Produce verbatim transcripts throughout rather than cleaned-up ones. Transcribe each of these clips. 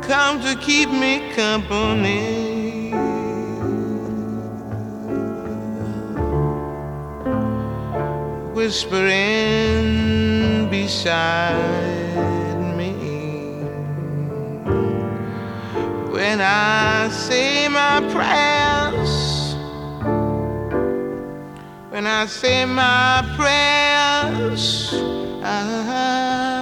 come to keep me company. Whispering beside me when I say my prayers, when I say my prayers, I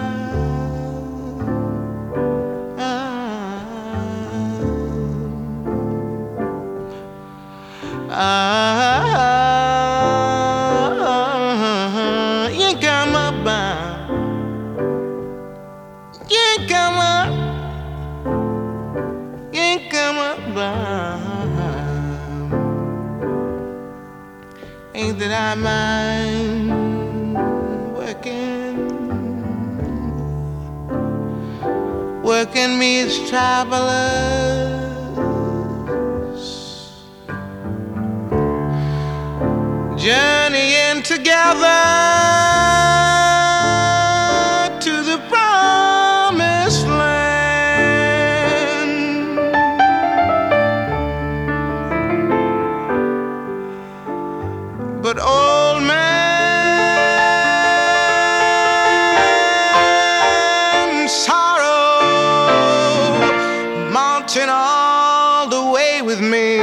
Ah, you come up, you come up, you come up. Ain't that I mind working, working me as travelers. Journeying together to the promised land. But old man sorrow mounting all the way with me,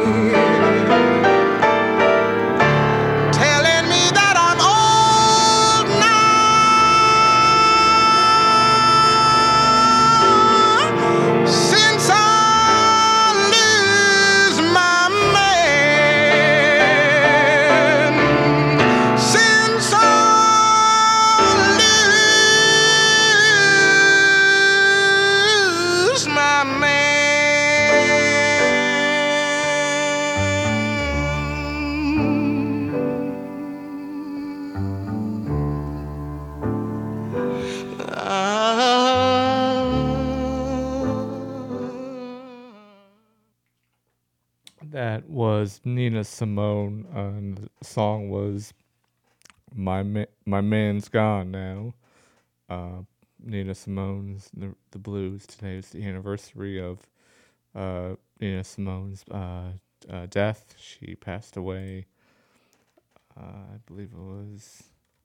That was Nina Simone, and the song was "My Ma- My Man's Gone Now." Uh, Nina Simone's the, the Blues. Today is the anniversary of uh, Nina Simone's uh, uh, death. She passed away. Uh, I believe it was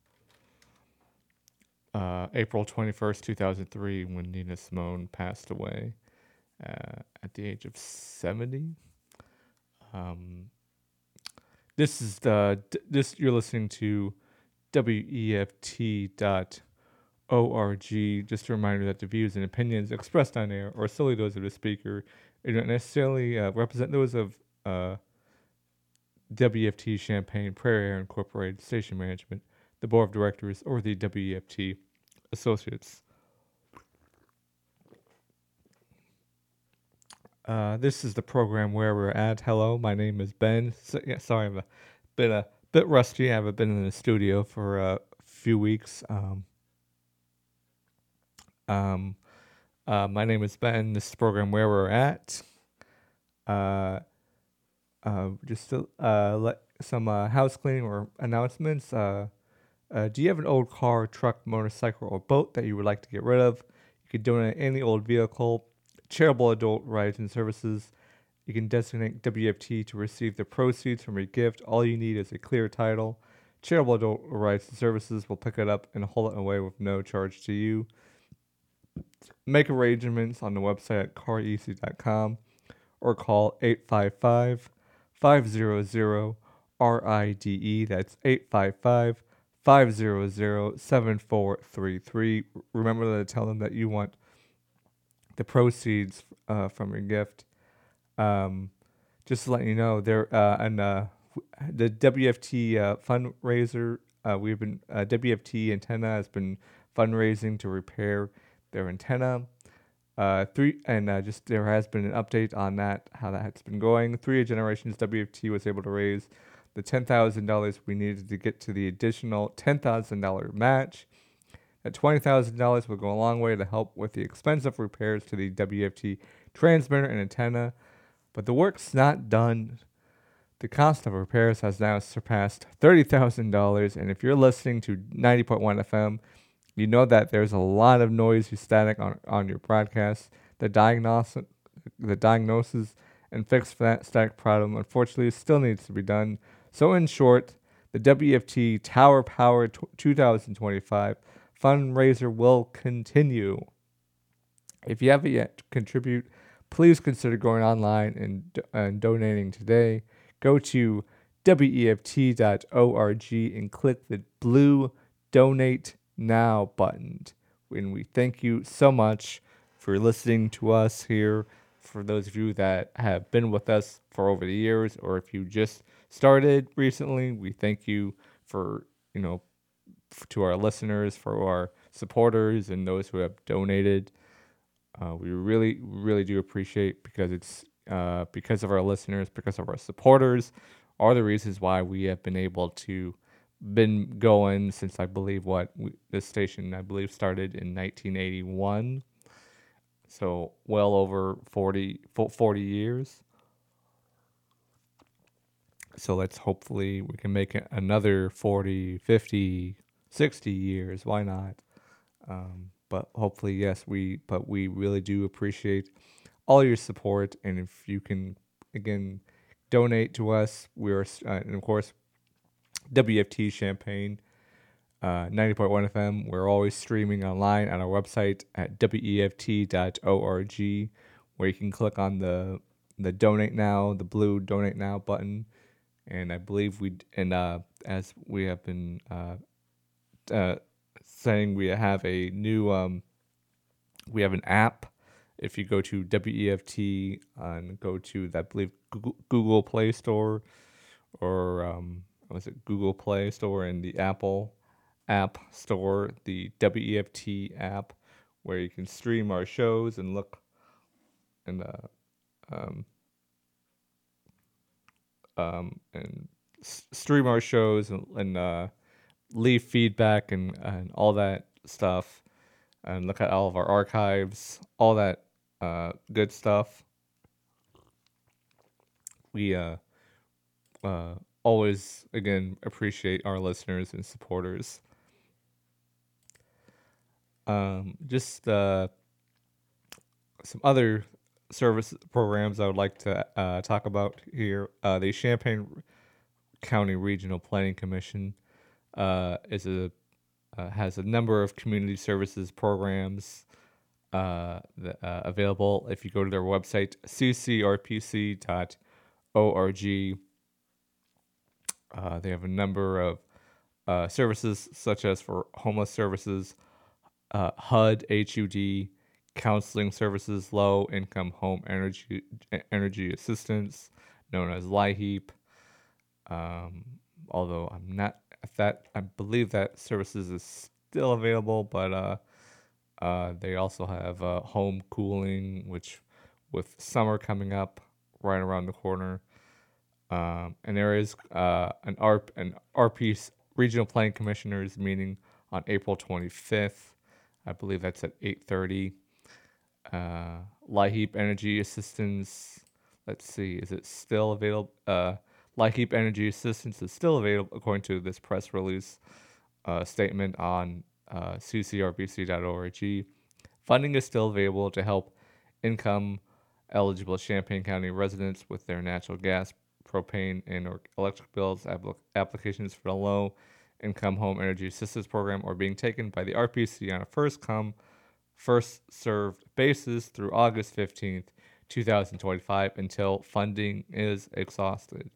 uh, April twenty-first, two thousand three, when Nina Simone passed away uh, at the age of seventy. Um, this is the this you're listening to W E F T dot org. Just a reminder that the views and opinions expressed on air are solely those of the speaker. They don't necessarily uh, represent those of uh, W F T Champaign Prairie Air Incorporated Station Management, the Board of Directors, or the W E F T Associates. Uh, this is the program where we're at. Hello, my name is Ben. So, yeah, sorry, I'm a bit a bit rusty. I haven't been in the studio for a few weeks. Um, um, uh, my name is Ben. This is the program where we're at. Uh, uh, just to uh, let some uh, house cleaning or announcements. Uh, uh, do you have an old car, truck, motorcycle, or boat that you would like to get rid of? You can donate any old vehicle. Charitable adult rides and services. You can designate W F T to receive the proceeds from your gift. All you need is a clear title. Charitable adult rights and services will pick it up and haul it away with no charge to you. Make arrangements on the website at car e c dot com or call eight five five, five hundred, R I D E. That's eight five five, five hundred, seven four three three. Remember to tell them that you want the proceeds uh, from your gift. Um, just to let you know, there uh, and uh, the W F T uh, fundraiser. Uh, we've been uh, W F T Antenna has been fundraising to repair their antenna. Uh, three and uh, just there has been an update on that, how that has been going. Three generations, W F T was able to raise the ten thousand dollars we needed to get to the additional ten thousand dollar match. That twenty thousand dollars will go a long way to help with the expensive repairs to the W F T transmitter and antenna. But the work's not done. The cost of repairs has now surpassed thirty thousand dollars. And if you're listening to ninety point one F M, you know that there's a lot of noisy static on, on your broadcast the diagnosis, the diagnosis and fixed fat static problem, unfortunately, still needs to be done. So, in short, the W E F T Tower Power twenty twenty-five fundraiser will continue. If you haven't yet contribute, please consider going online and, and donating today. Go to W E F T dot org and click the blue Donate Now button. And we thank you so much for listening to us here. For those of you that have been with us for over the years, or if you just started recently, we thank you for, you know, to our listeners, for our supporters, and those who have donated. Uh, we really, really do appreciate, because it's uh, because of our listeners, because of our supporters, are the reasons why we have been able to been going since, I believe, what we, this station I believe started in nineteen eighty-one. So well over forty, forty years. So let's hopefully we can make it another forty, fifty, sixty years. Why not? Um, but hopefully, yes, we, but we really do appreciate all your support. And if you can, again, donate to us, we are, uh, and of course, W F T Champaign, uh, ninety point one F M. We're always streaming online on our website at W E F T dot org, where you can click on the the Donate Now, the blue Donate Now button. And I believe we, and uh, as we have been uh, uh, saying, we have a new, um, we have an app. If you go to W E F T and go to, I believe, Google, Google Play Store, or um, was it Google Play Store and the Apple App Store, the W E F T app, where you can stream our shows and look and uh, um, um, and s- stream our shows and, and uh, leave feedback and, and all that stuff, and look at all of our archives, all that uh, good stuff. We uh, uh, always, again, appreciate our listeners and supporters. Um, just uh, some other service programs I would like to uh, talk about here. Uh, the Champaign County Regional Planning Commission uh, is a uh, has a number of community services programs uh, that, uh, available. If you go to their website, c c r p c dot org, uh, they have a number of uh, services, such as for homeless services, uh, H U D, H U D, counseling services, low income home energy energy assistance, known as LIHEAP. Um, although I'm not that, I believe that services is still available, but uh, uh, they also have uh, home cooling, which with summer coming up right around the corner. Um, and there is uh, an R an R P Regional Planning Commissioners meeting on April twenty-fifth. I believe that's at eight thirty. Uh, LIHEAP Energy Assistance. Let's see, is it still available? Uh, LIHEAP Energy Assistance is still available according to this press release uh, statement on uh, c c r b c dot org. Funding is still available to help income eligible Champaign County residents with their natural gas, propane, and or electric bills. Apl- applications for the low income home energy assistance program are being taken by the R P C on a first come, first served basis through August fifteenth, twenty twenty-five, until funding is exhausted.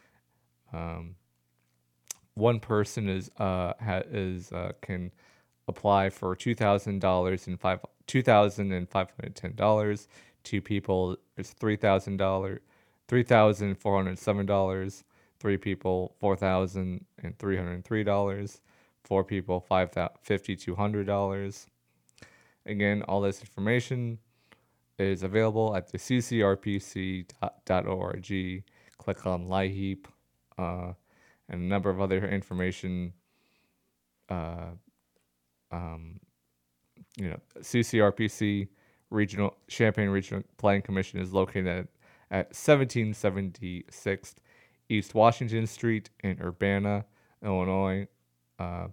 Um, one person is uh ha, is uh, can apply for two thousand dollars and five two thousand and five hundred ten dollars. Two people is three thousand dollars, three thousand four hundred seven dollars. Three people four thousand and three hundred three dollars. Four people five thousand fifty two hundred dollars. Again, all this information is available at the c c r p c dot org. Click on LIHEAP, uh, and a number of other information. Uh, um, you know, C C R P C Regional Champaign Regional Planning Commission is located at, at seventeen seventy-six East Washington Street in Urbana, Illinois. Uh,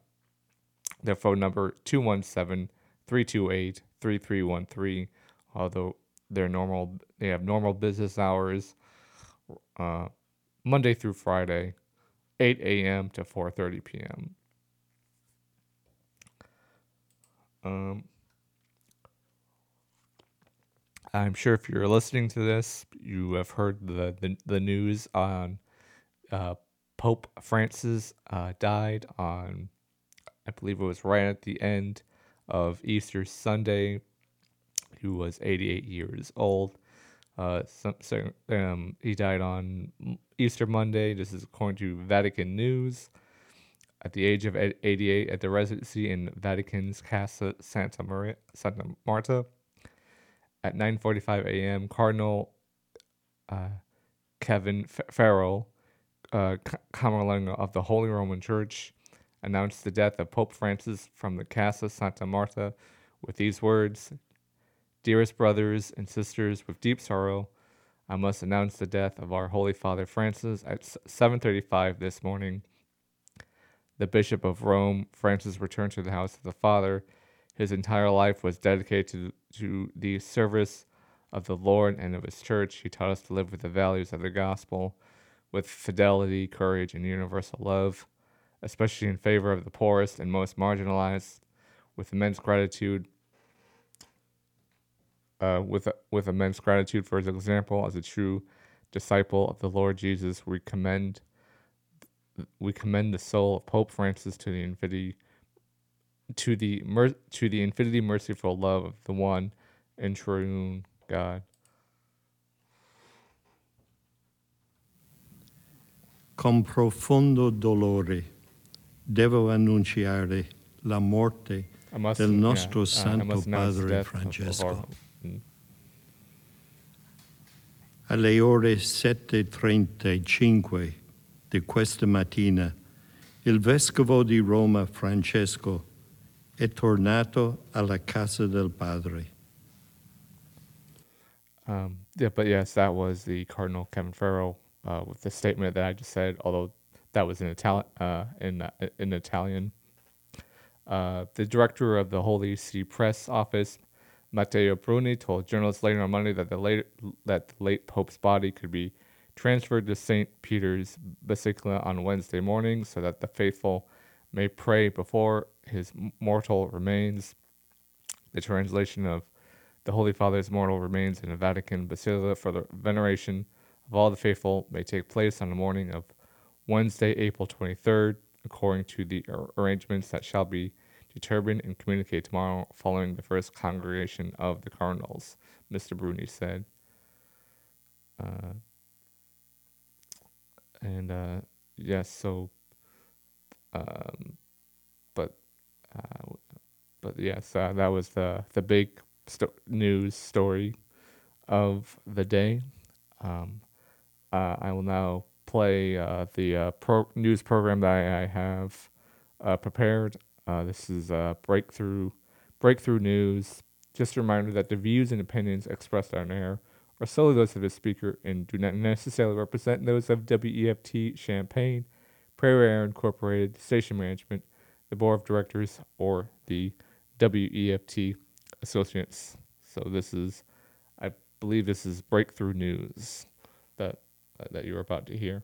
their phone number two one seven, three two eight, three three one three. Although their normal. They have normal business hours, uh, Monday through Friday, eight a.m. to four thirty p.m. Um, I'm sure if you're listening to this, you have heard the the, the news on uh, Pope Francis uh, died on, I believe it was right at the end of Easter Sunday. He was eighty-eight years old. Uh, some, so, um, he died on Easter Monday. This is according to Vatican News. At the age of eighty-eight, at the residency in Vatican's Casa Santa Maria, Santa Marta, at nine forty-five a.m., Cardinal uh, Kevin F- Farrell, uh, C- Camerlengo of the Holy Roman Church, announced the death of Pope Francis from the Casa Santa Marta with these words: "Dearest brothers and sisters, with deep sorrow, I must announce the death of our Holy Father Francis at seven thirty-five this morning. The Bishop of Rome, Francis returned to the house of the Father. His entire life was dedicated to, to the service of the Lord and of his church. He taught us to live with the values of the gospel, with fidelity, courage, and universal love, especially in favor of the poorest and most marginalized, with immense gratitude uh, with with immense gratitude for his example as a true disciple of the Lord Jesus. We commend we commend the soul of Pope Francis to the infinity to the mer- to the infinity merciful love of the one and true God." Con profondo dolore devo annunciare la morte must, del nostro yeah, Santo uh, Padre Francesco. Our, mm. Alle ore sette e trentacinque di questa mattina, il Vescovo di Roma Francesco è tornato alla casa del Padre. Um, yeah, but yes, that was the Cardinal Kevin Farrell uh, with the statement that I just said, although that was in Italian. Uh, in uh, in Italian, uh, the director of the Holy See Press Office, Matteo Bruni, told journalists later on Monday that the late that the late Pope's body could be transferred to Saint Peter's Basilica on Wednesday morning, so that the faithful may pray before his mortal remains. The translation of the Holy Father's mortal remains in the Vatican Basilica for the veneration of all the faithful may take place on the morning of Wednesday, April twenty-third, according to the ar- arrangements that shall be determined and communicated tomorrow following the first congregation of the cardinals, Mister Bruni said. Uh, and uh, yes, so, um, but, uh, but yes, uh, that was the the big sto- news story of the day. Um, uh, I will now play uh, the uh, pro- news program that I, I have uh, prepared. Uh, this is uh, breakthrough breakthrough news. Just a reminder that the views and opinions expressed on air are solely those of the speaker and do not necessarily represent those of W E F T Champaign, Prairie Air Incorporated, Station Management, the Board of Directors, or the W E F T Associates. So this is, I believe this is breakthrough news that uh, that you're about to hear.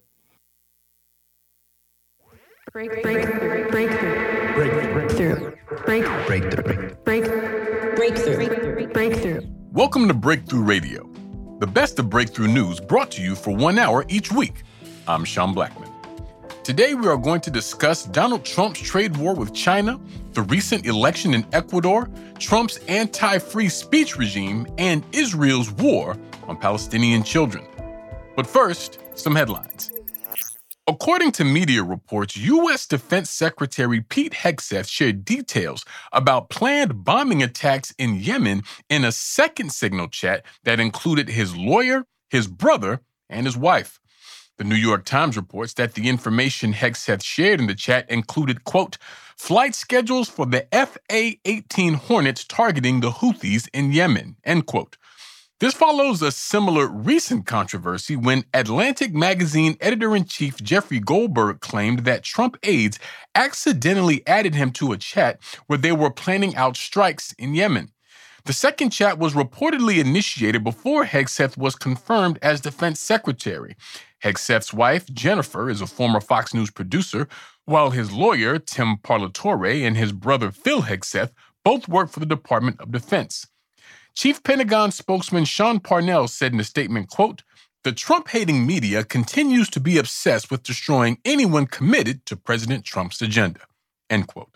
Break, break, break, breakthrough. Breakthrough. Breakthrough. Breakthrough. Breakthrough. Breakthrough. Breakthrough. Welcome to Breakthrough Radio, the best of breakthrough news brought to you for one hour each week. I'm Sean Blackman. Today we are going to discuss Donald Trump's trade war with China, the recent election in Ecuador, Trump's anti-free speech regime, and Israel's war on Palestinian children. But first, some headlines. According to media reports, U S Defense Secretary Pete Hegseth shared details about planned bombing attacks in Yemen in a second Signal chat that included his lawyer, his brother, and his wife. The New York Times reports that the information Hegseth shared in the chat included, quote, flight schedules for the F A eighteen Hornets targeting the Houthis in Yemen, end quote. This follows a similar recent controversy when Atlantic magazine editor-in-chief Jeffrey Goldberg claimed that Trump aides accidentally added him to a chat where they were planning out strikes in Yemen. The second chat was reportedly initiated before Hegseth was confirmed as defense secretary. Hegseth's wife, Jennifer, is a former Fox News producer, while his lawyer, Tim Parlatore, and his brother, Phil Hegseth, both work for the Department of Defense. Chief Pentagon spokesman Sean Parnell said in a statement, quote, "The Trump-hating media continues to be obsessed with destroying anyone committed to President Trump's agenda," end quote.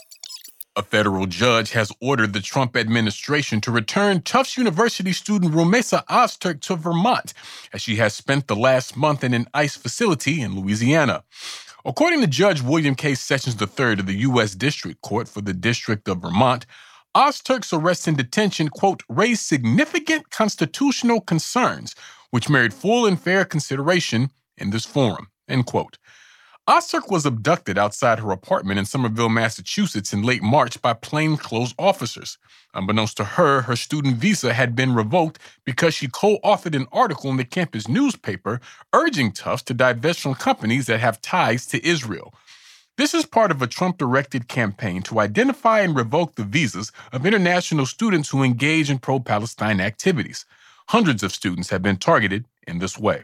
A federal judge has ordered the Trump administration to return Tufts University student Rumeysa Ozturk to Vermont, as she has spent the last month in an ICE facility in Louisiana. According to Judge William K. Sessions the third of the U S District Court for the District of Vermont, Ozturk's arrest and detention, quote, "raised significant constitutional concerns, which merit full and fair consideration in this forum," end quote. Ozturk was abducted outside her apartment in Somerville, Massachusetts in late March by plainclothes officers. Unbeknownst to her, her student visa had been revoked because she co-authored an article in the campus newspaper urging Tufts to divest from companies that have ties to Israel. This is part of a Trump-directed campaign to identify and revoke the visas of international students who engage in pro-Palestine activities. Hundreds of students have been targeted in this way.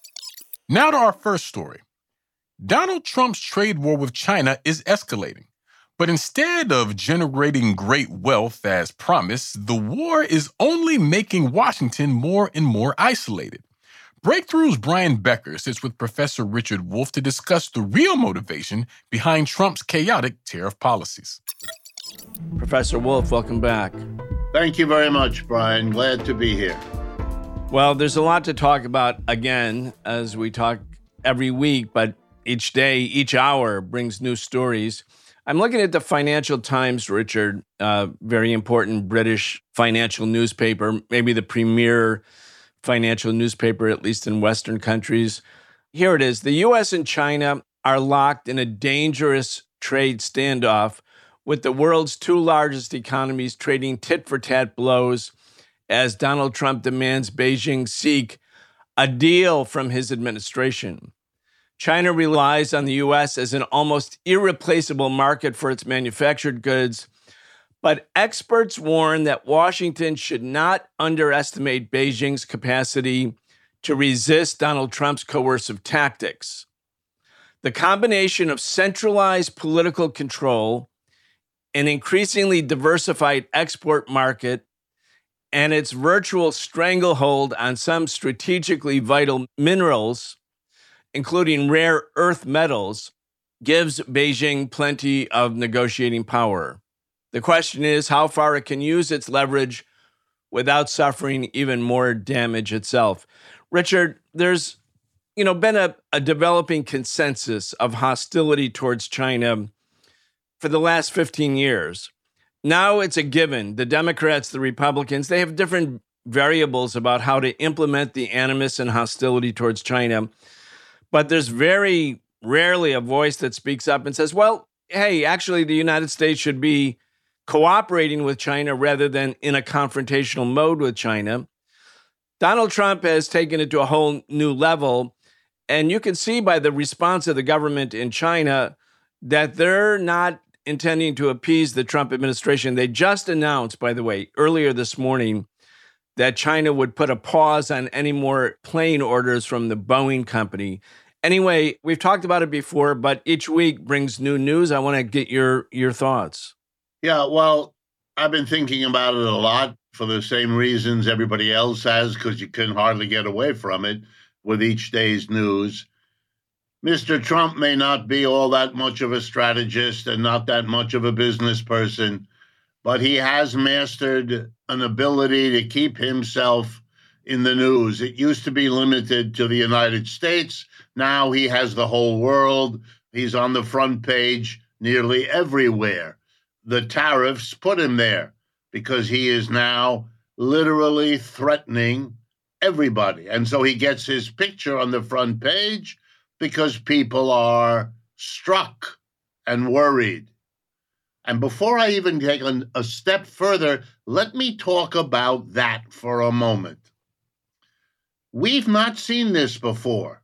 Now to our first story. Donald Trump's trade war with China is escalating. But instead of generating great wealth as promised, the war is only making Washington more and more isolated. Breakthrough's Brian Becker sits with Professor Richard Wolff to discuss the real motivation behind Trump's chaotic tariff policies. Professor Wolff, welcome back. Thank you very much, Brian. Glad to be here. Well, there's a lot to talk about again, as we talk every week, but each day, each hour brings new stories. I'm looking at the Financial Times, Richard, uh, very important British financial newspaper, maybe the premier financial newspaper, at least in Western countries. Here it is. The U S and China are locked in a dangerous trade standoff, with the world's two largest economies trading tit-for-tat blows as Donald Trump demands Beijing seek a deal from his administration. China relies on the U S as an almost irreplaceable market for its manufactured goods, but experts warn that Washington should not underestimate Beijing's capacity to resist Donald Trump's coercive tactics. The combination of centralized political control, an increasingly diversified export market, and its virtual stranglehold on some strategically vital minerals, including rare earth metals, gives Beijing plenty of negotiating power. The question is how far it can use its leverage without suffering even more damage itself. Richard, there's you know, been a, a developing consensus of hostility towards China for the last fifteen years. Now it's a given. The Democrats, the Republicans, they have different variables about how to implement the animus and hostility towards China. But there's very rarely a voice that speaks up and says, well, hey, actually, the United States should be cooperating with China rather than in a confrontational mode with China. Donald Trump has taken it to a whole new level. And you can see by the response of the government in China that they're not intending to appease the Trump administration. They just announced, by the way, earlier this morning, that China would put a pause on any more plane orders from the Boeing company. Anyway, we've talked about it before, but each week brings new news. I want to get your, your thoughts. Yeah, well, I've been thinking about it a lot for the same reasons everybody else has, because you can hardly get away from it with each day's news. Mister Trump may not be all that much of a strategist and not that much of a business person, but he has mastered an ability to keep himself in the news. It used to be limited to the United States. Now he has the whole world. He's on the front page nearly everywhere. The tariffs put him there because he is now literally threatening everybody. And so he gets his picture on the front page because people are struck and worried. And before I even take a, a step further, let me talk about that for a moment. We've not seen this before.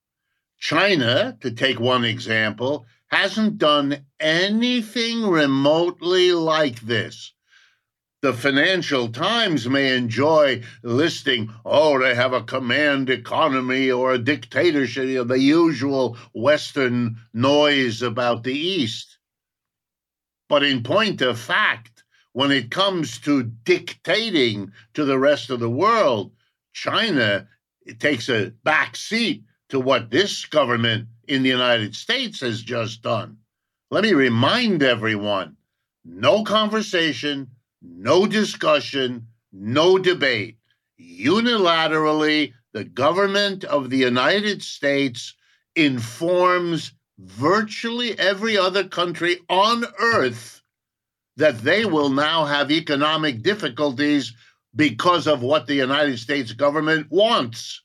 China, to take one example, hasn't done anything remotely like this. the Financial Times may enjoy listing, oh, they have a command economy or a dictatorship, you know, the usual Western noise about the East. But in point of fact, when it comes to dictating to the rest of the world, China it takes a back seat to what this government in the United States has just done. Let me remind everyone, no conversation, no discussion, no debate. Unilaterally, the government of the United States informs virtually every other country on earth that they will now have economic difficulties because of what the United States government wants.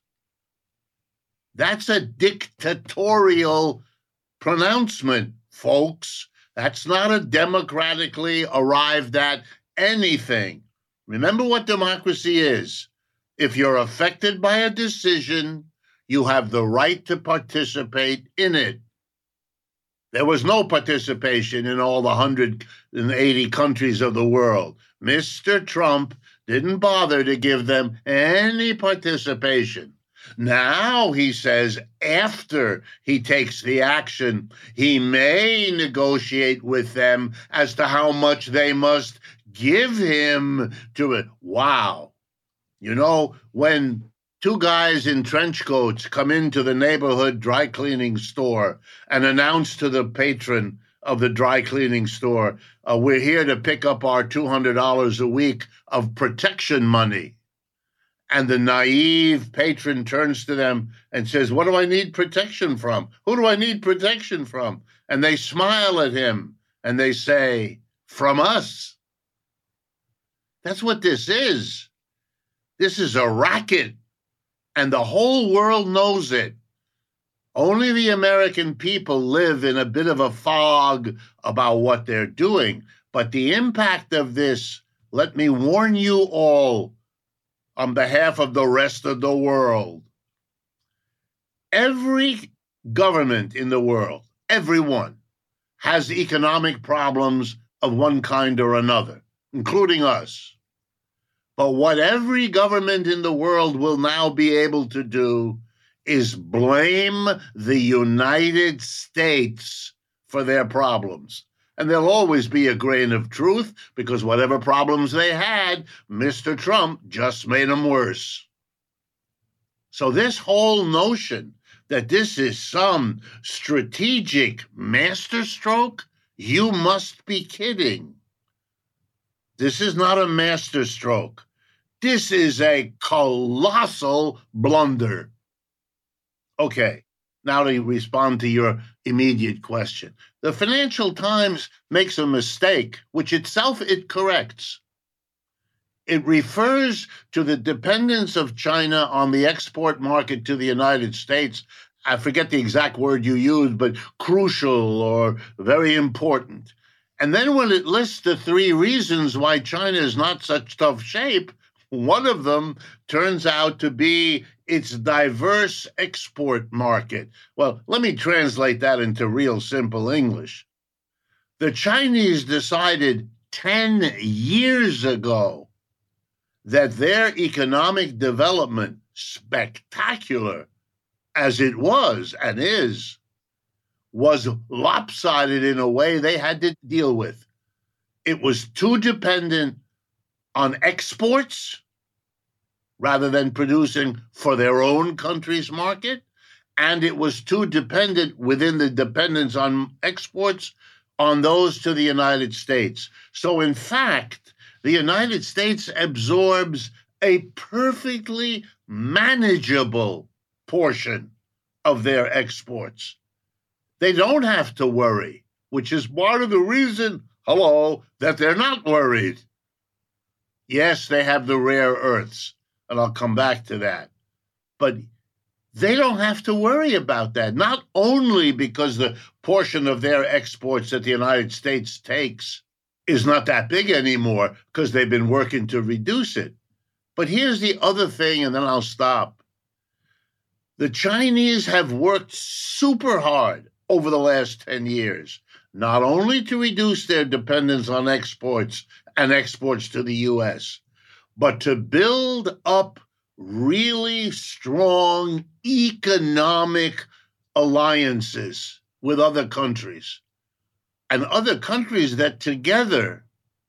That's a dictatorial pronouncement, folks. That's not a democratically arrived at anything. Remember what democracy is. If you're affected by a decision, you have the right to participate in it. There was no participation in all the one hundred eighty countries of the world. Mister Trump didn't bother to give them any participation. Now, he says, after he takes the action, he may negotiate with them as to how much they must give him to it. Wow. You know, when two guys in trench coats come into the neighborhood dry cleaning store and announce to the patron of the dry cleaning store, uh, we're here to pick up our two hundred dollars a week of protection money. And the naive patron turns to them and says, what do I need protection from? Who do I need protection from? And they smile at him and they say, from us. That's what this is. This is a racket. And the whole world knows it. Only the American people live in a bit of a fog about what they're doing. But the impact of this, let me warn you all, on behalf of the rest of the world. Every government in the world, everyone, has economic problems of one kind or another, including us. But what every government in the world will now be able to do is blame the United States for their problems. And there'll always be a grain of truth because whatever problems they had, Mister Trump just made them worse. So this whole notion that this is some strategic masterstroke, you must be kidding. This is not a masterstroke. This is a colossal blunder. Okay. Now to respond to your immediate question. The Financial Times makes a mistake, which itself it corrects. It refers to the dependence of China on the export market to the United States. I forget the exact word you used, but crucial or very important. And then when it lists the three reasons why China is not such tough shape, one of them turns out to be its diverse export market. Well, let me translate that into real simple English. The Chinese decided ten years ago that their economic development, spectacular as it was and is, was lopsided in a way they had to deal with. It was too dependent on exports rather than producing for their own country's market, and it was too dependent within the dependence on exports on those to the United States. So in fact, the United States absorbs a perfectly manageable portion of their exports. They don't have to worry, which is part of the reason, hello, that they're not worried. Yes, they have the rare earths, and I'll come back to that. But they don't have to worry about that, not only because the portion of their exports that the United States takes is not that big anymore, because they've been working to reduce it. But here's the other thing, and then I'll stop. The Chinese have worked super hard over the last ten years, not only to reduce their dependence on exports and exports to the U S, but to build up really strong economic alliances with other countries, and other countries that together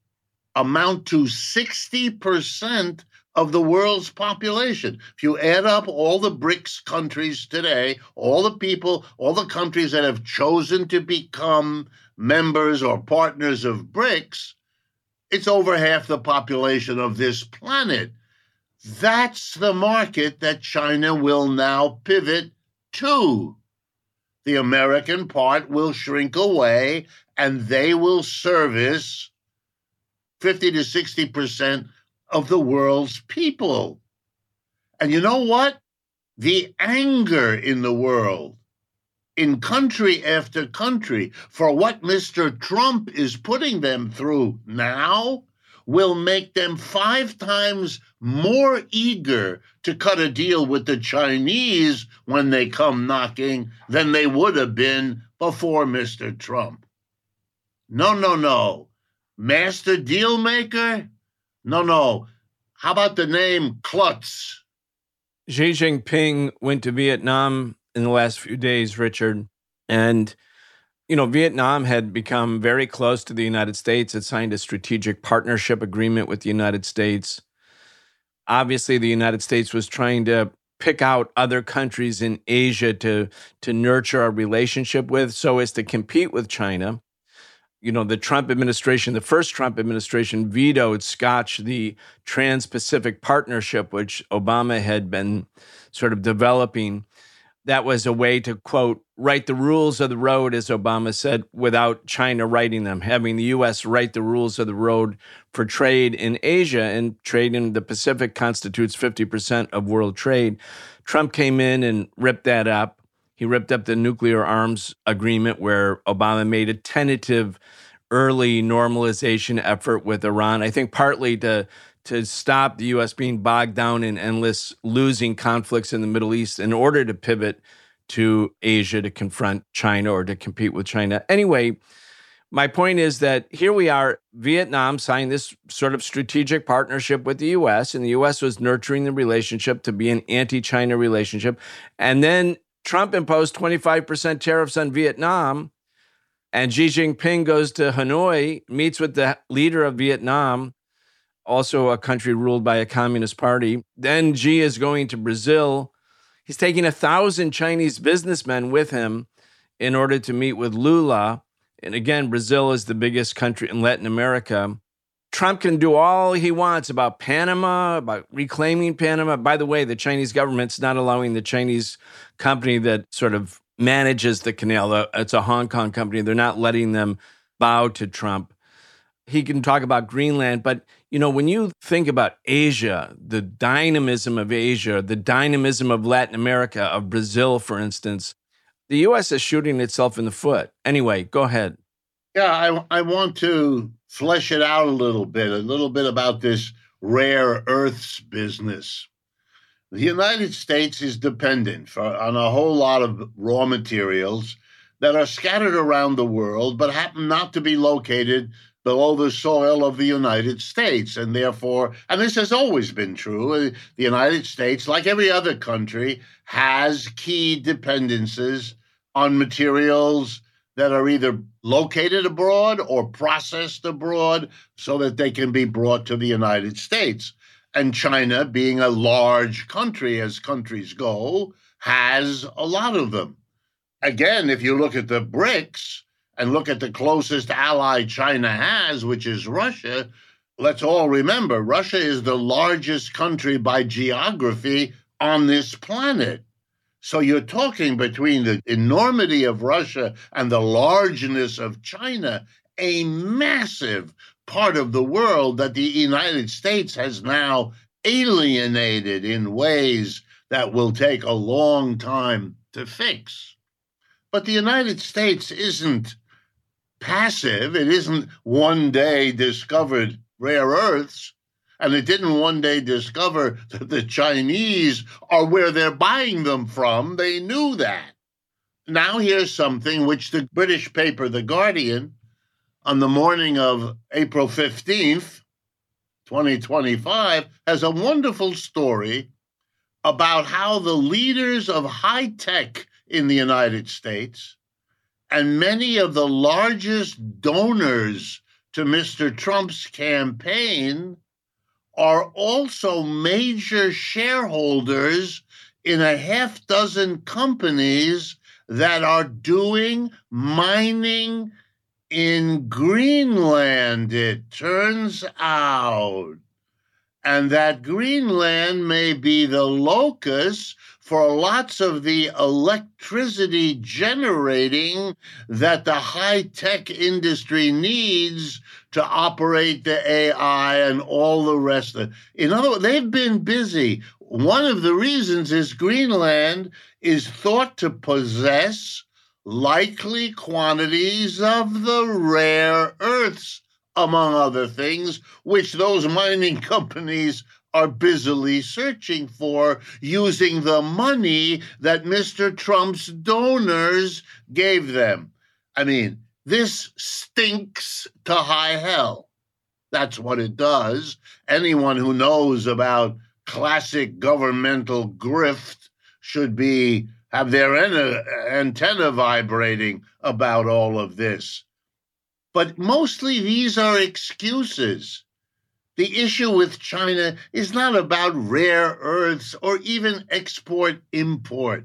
amount to sixty percent of the world's population. If you add up all the BRICS countries today, all the people, all the countries that have chosen to become members or partners of BRICS, it's over half the population of this planet. That's the market that China will now pivot to. The American part will shrink away, and they will service fifty to sixty percent of the world's people. And you know what? The anger in the world, in country after country, for what Mister Trump is putting them through now, will make them five times more eager to cut a deal with the Chinese when they come knocking than they would have been before Mister Trump. No, no, no. Master deal maker? No, no. How about the name Klutz? Xi Jinping went to Vietnam in the last few days, Richard. And, you know, Vietnam had become very close to the United States. It signed a strategic partnership agreement with the United States. Obviously, the United States was trying to pick out other countries in Asia to, to nurture a relationship with so as to compete with China. You know, the Trump administration, the first Trump administration, vetoed Scotch, the Trans-Pacific Partnership, which Obama had been sort of developing. That was a way to, quote, write the rules of the road, as Obama said, without China writing them, having the U S write the rules of the road for trade in Asia, and trade in the Pacific constitutes fifty percent of world trade. Trump came in and ripped that up. He ripped up the nuclear arms agreement where Obama made a tentative early normalization effort with Iran, I think partly to, to stop the U S being bogged down in endless losing conflicts in the Middle East in order to pivot to Asia to confront China or to compete with China. Anyway, my point is that here we are, Vietnam signed this sort of strategic partnership with the U S, and the U S was nurturing the relationship to be an anti-China relationship. And then Trump imposed twenty-five percent tariffs on Vietnam, and Xi Jinping goes to Hanoi, meets with the leader of Vietnam, also a country ruled by a communist party. Then Xi is going to Brazil. He's taking a thousand Chinese businessmen with him in order to meet with Lula. And again, Brazil is the biggest country in Latin America. Trump can do all he wants about Panama, about reclaiming Panama. By the way, the Chinese government's not allowing the Chinese company that sort of manages the canal. It's a Hong Kong company. They're not letting them bow to Trump. He can talk about Greenland, but you know, when you think about Asia, the dynamism of Asia, the dynamism of Latin America, of Brazil, for instance, the U S is shooting itself in the foot. Anyway, go ahead. Yeah, I, I want to flesh it out a little bit, a little bit about this rare earths business. The United States is dependent for, on a whole lot of raw materials that are scattered around the world, but happen not to be located below the soil of the United States. And therefore, and this has always been true, the United States, like every other country, has key dependencies on materials that are either located abroad or processed abroad so that they can be brought to the United States. And China, being a large country as countries go, has a lot of them. Again, if you look at the BRICS and look at the closest ally China has, which is Russia, let's all remember, Russia is the largest country by geography on this planet. So you're talking between the enormity of Russia and the largeness of China, a massive part of the world that the United States has now alienated in ways that will take a long time to fix. But the United States isn't passive. It isn't one day discovered rare earths. And it didn't one day discover that the Chinese are where they're buying them from. They knew that. Now here's something which the British paper, The Guardian, on the morning of April fifteenth, twenty twenty-five, has a wonderful story about how the leaders of high tech in the United States and many of the largest donors to Mister Trump's campaign are also major shareholders in a half dozen companies that are doing mining in Greenland, it turns out. And that Greenland may be the locus for lots of the electricity generating that the high-tech industry needs to operate the A I and all the rest of it. In other words, they've been busy. One of the reasons is Greenland is thought to possess likely quantities of the rare earths, among other things, which those mining companies are busily searching for using the money that Mister Trump's donors gave them. I mean, this stinks to high hell. That's what it does. Anyone who knows about classic governmental grift should be have their en- antenna vibrating about all of this. But mostly these are excuses. The issue with China is not about rare earths or even export-import.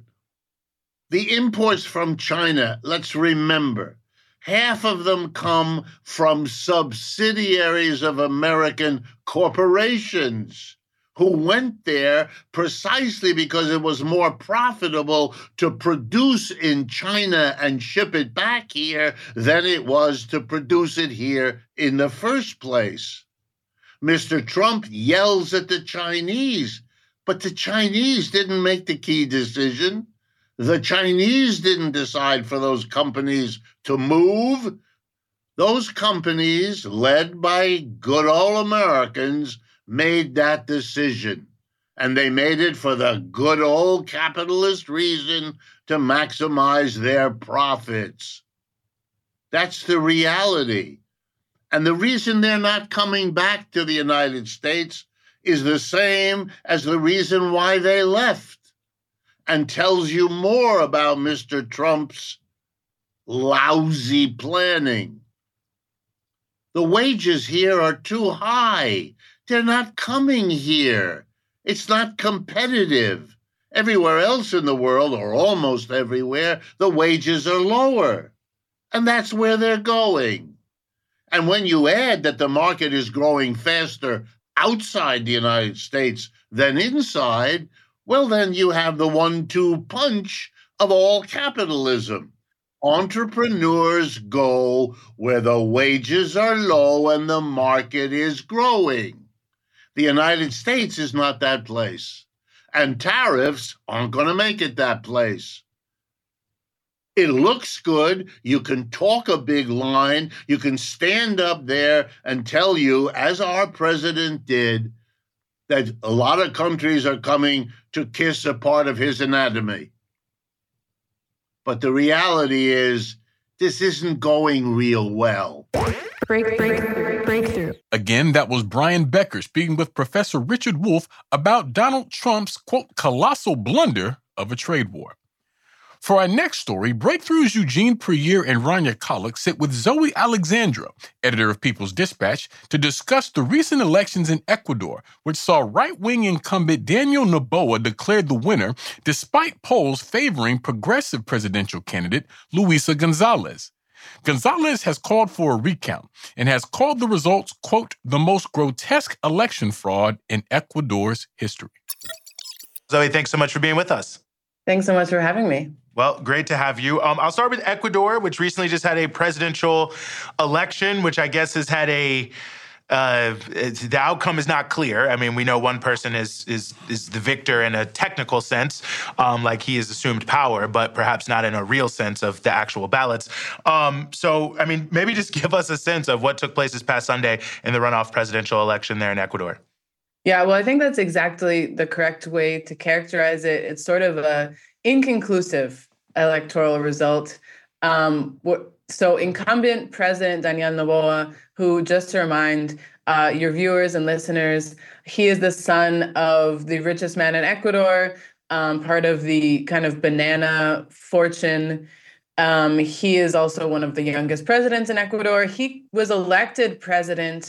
The imports from China, let's remember, half of them come from subsidiaries of American corporations who went there precisely because it was more profitable to produce in China and ship it back here than it was to produce it here in the first place. Mister Trump yells at the Chinese, but the Chinese didn't make the key decision. The Chinese didn't decide for those companies to move. Those companies, led by good old Americans, made that decision. And they made it for the good old capitalist reason to maximize their profits. That's the reality. And the reason they're not coming back to the United States is the same as the reason why they left, and tells you more about Mister Trump's lousy planning. The wages here are too high. They're not coming here. It's not competitive. Everywhere else in the world, or almost everywhere, the wages are lower. And that's where they're going. And when you add that the market is growing faster outside the United States than inside, well, then you have the one two punch of all capitalism. Entrepreneurs go where the wages are low and the market is growing. The United States is not that place, and tariffs aren't going to make it that place. It looks good. You can talk a big line. You can stand up there and tell you, as our president did, that a lot of countries are coming to kiss a part of his anatomy. But the reality is, this isn't going real well. Break, break, breakthrough. Again, that was Brian Becker speaking with Professor Richard Wolff about Donald Trump's, quote, colossal blunder of a trade war. For our next story, Breakthrough's Eugene Prieur and Rania Khalek sit with Zoe Alexandra, editor of People's Dispatch, to discuss the recent elections in Ecuador, which saw right-wing incumbent Daniel Noboa declared the winner despite polls favoring progressive presidential candidate Luisa Gonzalez. Gonzalez has called for a recount and has called the results, quote, the most grotesque election fraud in Ecuador's history. Zoe, thanks so much for being with us. Thanks so much for having me. Well, great to have you. Um, I'll start with Ecuador, which recently just had a presidential election, which I guess has had a uh, the outcome is not clear. I mean, we know one person is is is the victor in a technical sense, um, like he has assumed power, but perhaps not in a real sense of the actual ballots. Um, so, I mean, maybe just give us a sense of what took place this past Sunday in the runoff presidential election there in Ecuador. Yeah, well, I think that's exactly the correct way to characterize it. It's sort of a inconclusive electoral result. Um, what so incumbent President Daniel Noboa, who, just to remind uh, your viewers and listeners, he is the son of the richest man in Ecuador, um, part of the kind of banana fortune. Um, he is also one of the youngest presidents in Ecuador. He was elected president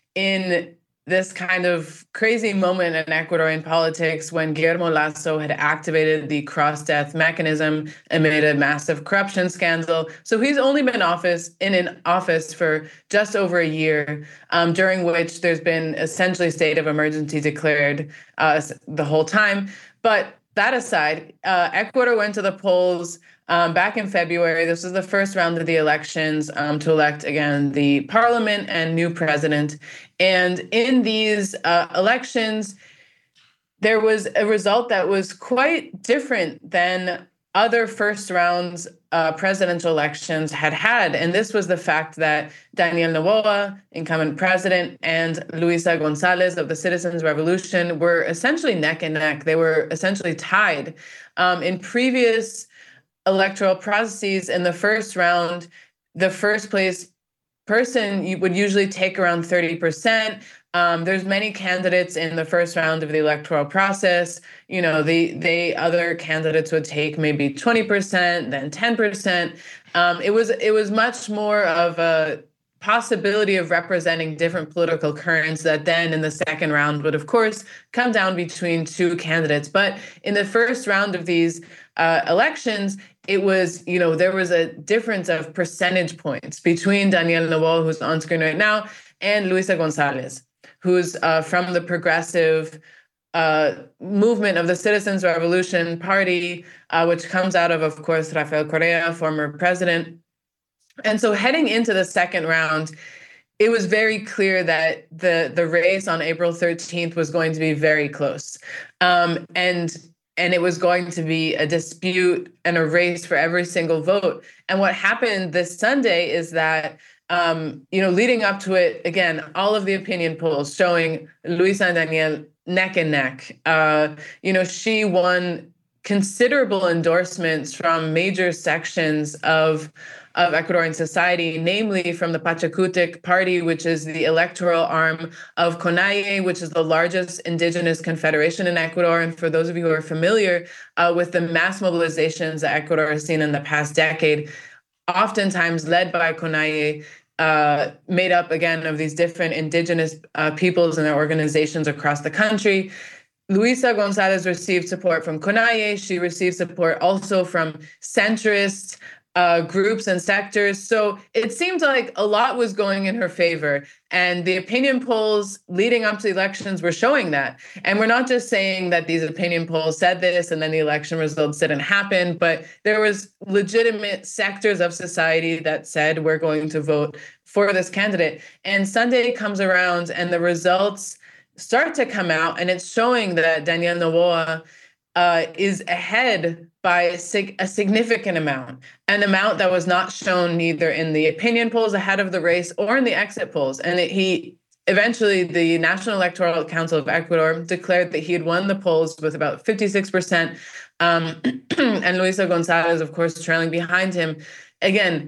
in this kind of crazy moment in Ecuadorian politics when Guillermo Lasso had activated the cross-death mechanism amid a massive corruption scandal. So he's only been in office in an office for just over a year, um, during which there's been essentially state of emergency declared uh, the whole time. But that aside, uh, Ecuador went to the polls um, back in February. This was the first round of the elections um, to elect, again, the parliament and new president. And in these uh, elections, there was a result that was quite different than other first rounds uh, presidential elections had had. And this was the fact that Daniel Noboa, incumbent president, and Luisa Gonzalez of the Citizens Revolution were essentially neck and neck. They were essentially tied. Um, in previous electoral processes, in the first round, the first place person you would usually take around thirty percent. Um, there's many candidates in the first round of the electoral process. You know, the they other candidates would take maybe twenty percent, then ten percent. Um, it was it was much more of a possibility of representing different political currents that then in the second round would, of course, come down between two candidates. But in the first round of these uh, elections, it was, you know, there was a difference of percentage points between Daniel Noboa, who's on screen right now, and Luisa Gonzalez, who's uh, from the progressive uh, movement of the Citizens Revolution Party, uh, which comes out of, of course, Rafael Correa, former president. And so heading into the second round, it was very clear that the, the race on April thirteenth was going to be very close. Um, and And it was going to be a dispute and a race for every single vote. And what happened this Sunday is that, um, you know, leading up to it, again, all of the opinion polls showing Luisa and Daniel neck and neck. Uh, you know, she won considerable endorsements from major sections of of Ecuadorian society, namely from the Pachacutec Party, which is the electoral arm of CONAIE, which is the largest indigenous confederation in Ecuador. And for those of you who are familiar uh, with the mass mobilizations that Ecuador has seen in the past decade, oftentimes led by CONAIE, uh, made up, again, of these different indigenous uh, peoples and their organizations across the country. Luisa Gonzalez received support from CONAIE. She received support also from centrist Uh, groups and sectors. So it seemed like a lot was going in her favor. And the opinion polls leading up to the elections were showing that. And we're not just saying that these opinion polls said this and then the election results didn't happen, but there was legitimate sectors of society that said we're going to vote for this candidate. And Sunday comes around and the results start to come out, and it's showing that Daniel Noboa uh, is ahead by a, sig- a significant amount, an amount that was not shown neither in the opinion polls ahead of the race or in the exit polls. And it, he eventually, the National Electoral Council of Ecuador declared that he had won the polls with about fifty-six percent, um, and Luisa Gonzalez, of course, trailing behind him. Again,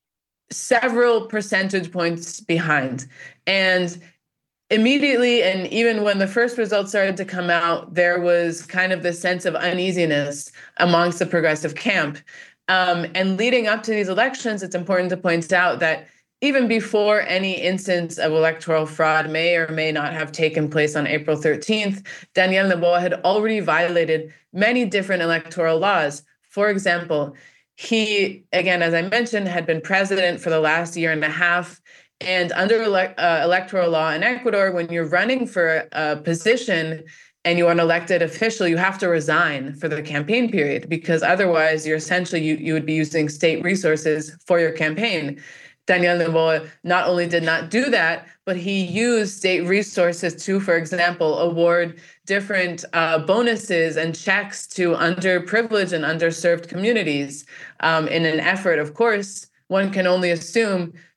several percentage points behind. And immediately, and even when the first results started to come out, there was kind of this sense of uneasiness amongst the progressive camp. Um, and leading up to these elections, it's important to point out that even before any instance of electoral fraud may or may not have taken place on April thirteenth, Daniel Noboa had already violated many different electoral laws. For example, he, again, as I mentioned, had been president for the last year and a half. And under ele- uh, electoral law in Ecuador, when you're running for a position and you are an elected official, you have to resign for the campaign period, because otherwise you're essentially, you, you would be using state resources for your campaign. Daniel Noboa not only did not do that, but he used state resources to, for example, award different uh, bonuses and checks to underprivileged and underserved communities um, in an effort, of course, one can only assume,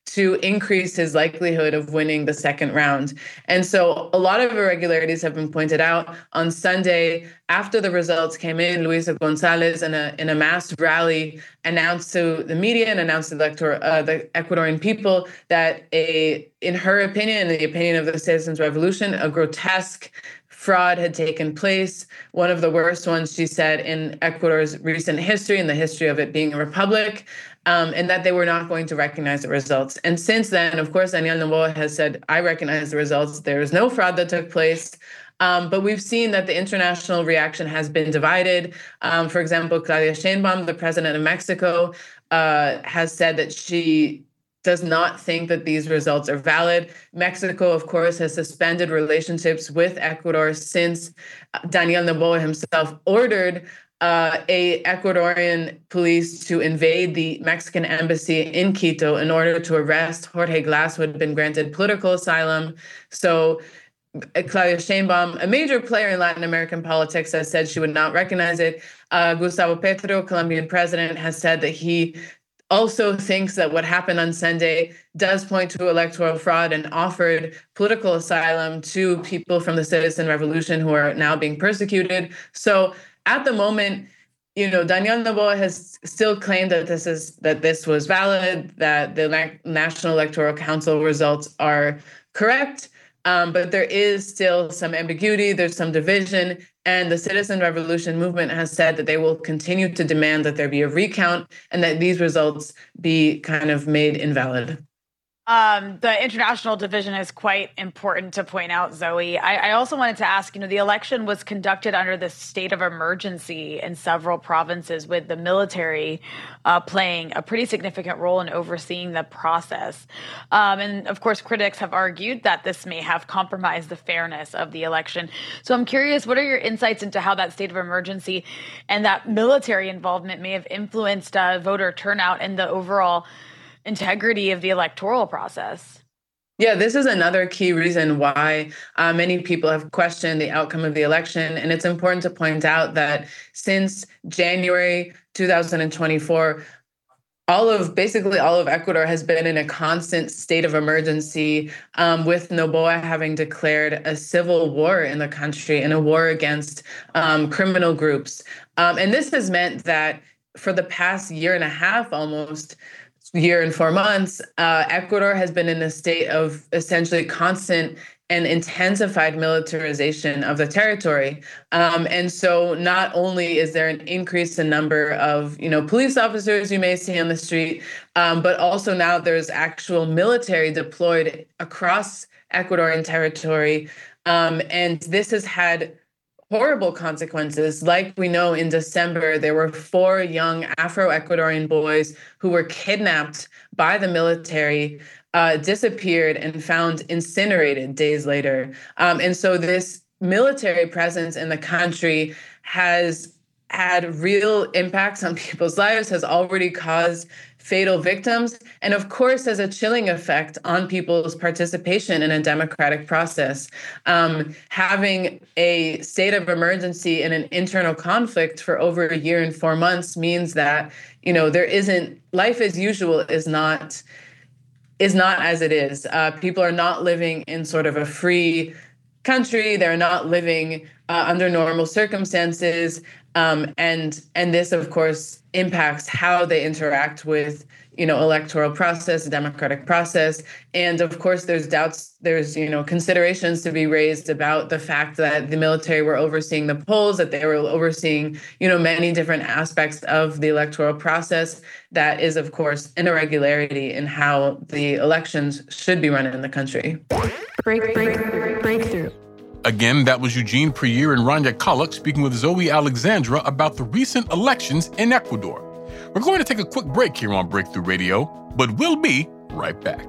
to increase his likelihood of winning the second round. And so a lot of irregularities have been pointed out. On Sunday, after the results came in, Luisa González, in a in a mass rally, announced to the media and announced to the, elector, uh, the Ecuadorian people that, a, in her opinion, in the opinion of the Citizens' Revolution, a grotesque fraud had taken place, one of the worst ones, she said, in Ecuador's recent history, in the history of it being a republic, um, and that they were not going to recognize the results. And since then, of course, Daniel Noboa has said, I recognize the results. There is no fraud that took place. Um, but we've seen that the international reaction has been divided. Um, for example, Claudia Sheinbaum, the president of Mexico, uh, has said that she does not think that these results are valid. Mexico, of course, has suspended relationships with Ecuador since Daniel Noboa himself ordered uh, a Ecuadorian police to invade the Mexican embassy in Quito in order to arrest Jorge Glass, who had been granted political asylum. So Claudia Sheinbaum, a major player in Latin American politics, has said she would not recognize it. Uh, Gustavo Petro, Colombian president, has said that he also thinks that what happened on Sunday does point to electoral fraud and offered political asylum to people from the Citizen Revolution who are now being persecuted. So at the moment, you know, Daniel Noboa has still claimed that this is that this was valid, that the National Electoral Council results are correct. Um, but there is still some ambiguity, there's some division, and the Citizen Revolution movement has said that they will continue to demand that there be a recount and that these results be kind of made invalid. Um, the international division is quite important to point out, Zoe. I, I also wanted to ask, you know, the election was conducted under the state of emergency in several provinces, with the military uh, playing a pretty significant role in overseeing the process. Um, and of course, critics have argued that this may have compromised the fairness of the election. So I'm curious, what are your insights into how that state of emergency and that military involvement may have influenced uh, voter turnout and the overall integrity of the electoral process? Yeah, this is another key reason why uh, many people have questioned the outcome of the election. And it's important to point out that since January two thousand twenty-four, all of basically all of Ecuador has been in a constant state of emergency, um, with Noboa having declared a civil war in the country and a war against um, criminal groups. Um, and this has meant that for the past year and a half, almost, year and four months, uh, Ecuador has been in a state of essentially constant and intensified militarization of the territory. Um, and so not only is there an increase in number of, you know, police officers you may see on the street, um, but also now there's actual military deployed across Ecuadorian territory. Um, and this has had horrible consequences. Like we know, in December, there were four young Afro-Ecuadorian boys who were kidnapped by the military, uh, disappeared, and found incinerated days later. Um, and so this military presence in the country has had real impacts on people's lives, has already caused fatal victims, and of course has a chilling effect on people's participation in a democratic process. Um, having a state of emergency and an internal conflict for over a year and four months means that, you know, there isn't, life as usual is not, is not as it is. Uh, people are not living in sort of a free country. They're not living uh, under normal circumstances. Um, and and this, of course, impacts how they interact with, you know, electoral process, the democratic process. And of course, there's doubts, there's, you know, considerations to be raised about the fact that the military were overseeing the polls, that they were overseeing, you know, many different aspects of the electoral process. That is, of course, an irregularity in how the elections should be run in the country. Break, break, breakthrough. Again, that was Eugene Prieur and Rania Khalek speaking with Zoe Alexandra about the recent elections in Ecuador. We're going to take a quick break here on Breakthrough Radio, but we'll be right back.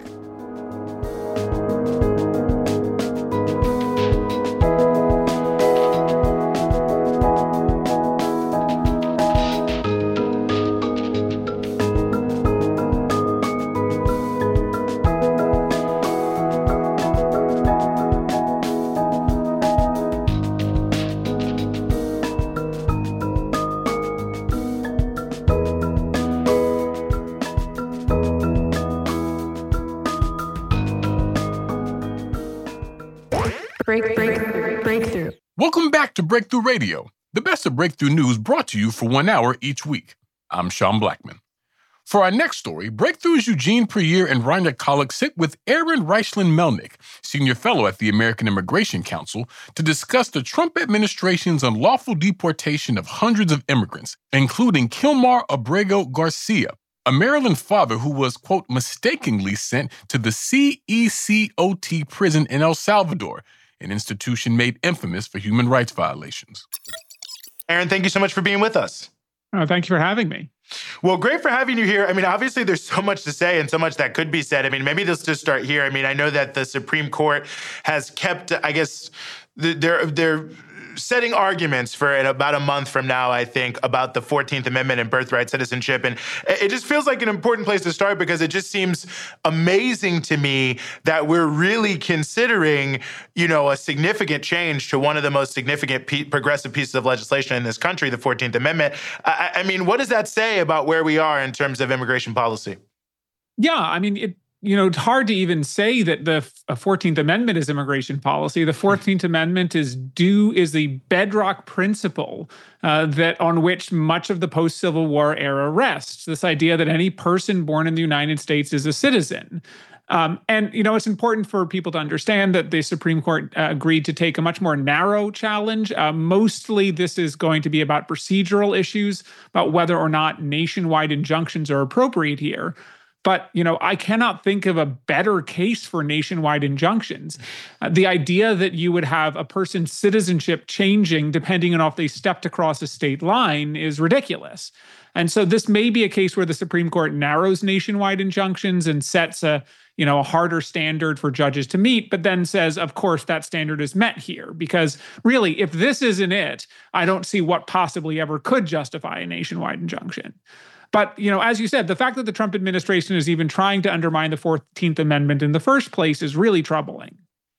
break, break, breakthrough. Welcome back to Breakthrough Radio, the best of breakthrough news brought to you for one hour each week. I'm Sean Blackman. For our next story, Breakthrough's Eugene Prieur and Rania Khalek sit with Aaron Reichlin-Melnick, Senior Fellow at the American Immigration Council, to discuss the Trump administration's unlawful deportation of hundreds of immigrants, including Kilmar Abrego Garcia, a Maryland father who was, quote, mistakenly sent to the C E C O T prison in El Salvador, an institution made infamous for human rights violations. Aaron, thank you so much for being with us. Oh, thank you for having me. Well, great for having you here. I mean, obviously, there's so much to say and so much that could be said. I mean, maybe let's just start here. I mean, I know that the Supreme Court has kept, I guess, they're, they're setting arguments for in about a month from now, I think, about the fourteenth Amendment and birthright citizenship. And it just feels like an important place to start because it just seems amazing to me that we're really considering, you know, a significant change to one of the most significant pe- progressive pieces of legislation in this country, the fourteenth Amendment. I, I mean, what does that say about where we are in terms of immigration policy? Yeah, I mean, it, you know, it's hard to even say that the fourteenth Amendment is immigration policy. The fourteenth Amendment is due is the bedrock principle uh, that on which much of the post-Civil War era rests. This idea that any person born in the United States is a citizen. Um, and, you know, it's important for people to understand that the Supreme Court uh, agreed to take a much more narrow challenge. Uh, mostly this is going to be about procedural issues, about whether or not nationwide injunctions are appropriate here. But, you know, I cannot think of a better case for nationwide injunctions. Uh, the idea that you would have a person's citizenship changing depending on if they stepped across a state line is ridiculous. And so this may be a case where the Supreme Court narrows nationwide injunctions and sets a, you know, a harder standard for judges to meet, but then says, of course, that standard is met here. Because really, if this isn't it, I don't see what possibly ever could justify a nationwide injunction. But, you know, as you said, the fact that the Trump administration is even trying to undermine the fourteenth Amendment in the first place is really troubling.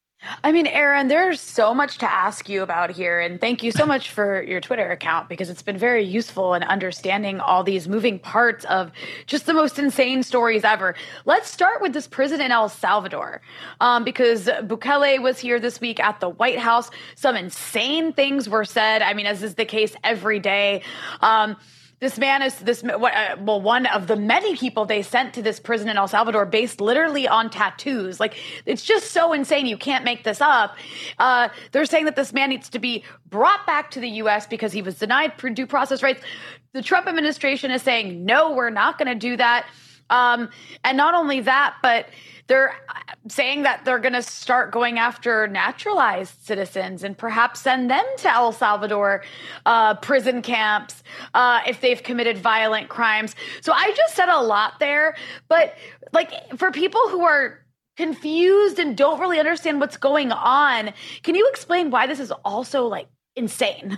I mean, Aaron, there's so much to ask you about here. And thank you so much for your Twitter account, because it's been very useful in understanding all these moving parts of just the most insane stories ever. Let's start with this prison in El Salvador, um, because Bukele was here this week at the White House. Some insane things were said. I mean, as is the case every day. Um, This man is this well, one of the many people they sent to this prison in El Salvador based literally on tattoos. Like, it's just so insane. You can't make this up. Uh, they're saying that this man needs to be brought back to the U S because he was denied due process rights. The Trump administration is saying, no, we're not going to do that. Um, and not only that, but they're saying that they're going to start going after naturalized citizens and perhaps send them to El Salvador uh, prison camps uh, if they've committed violent crimes. So I just said a lot there. But like, for people who are confused and don't really understand what's going on, can you explain why this is also like insane?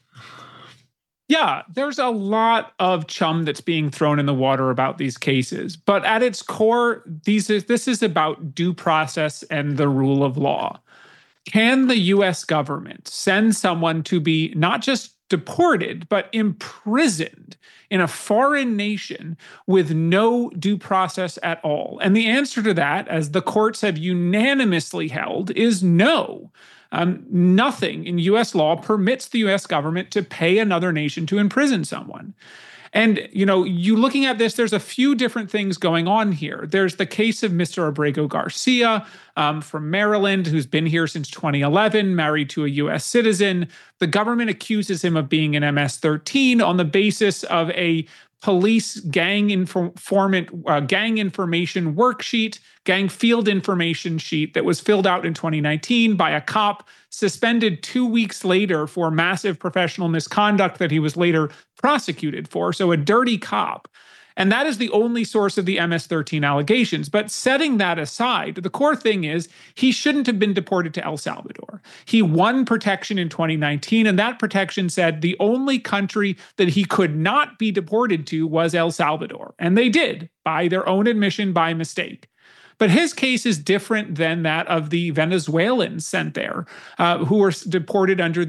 Yeah, there's a lot of chum that's being thrown in the water about these cases. But at its core, these is, this is about due process and the rule of law. Can the U S government send someone to be not just deported, but imprisoned in a foreign nation with no due process at all? And the answer to that, as the courts have unanimously held, is no. Um, nothing in U S law permits the U S government to pay another nation to imprison someone. And, you know, you looking at this, there's a few different things going on here. There's the case of Mister Abrego Garcia um, from Maryland, who's been here since twenty eleven, married to a U S citizen. The government accuses him of being an M S thirteen on the basis of a police gang informant, uh, gang information worksheet, gang field information sheet that was filled out in twenty nineteen by a cop, suspended two weeks later for massive professional misconduct that he was later prosecuted for. So a dirty cop. And that is the only source of the M S thirteen allegations. But setting that aside, the core thing is he shouldn't have been deported to El Salvador. He won protection in twenty nineteen, and that protection said the only country that he could not be deported to was El Salvador. And they did, by their own admission, by mistake. But his case is different than that of the Venezuelans sent there, uh, who were deported under the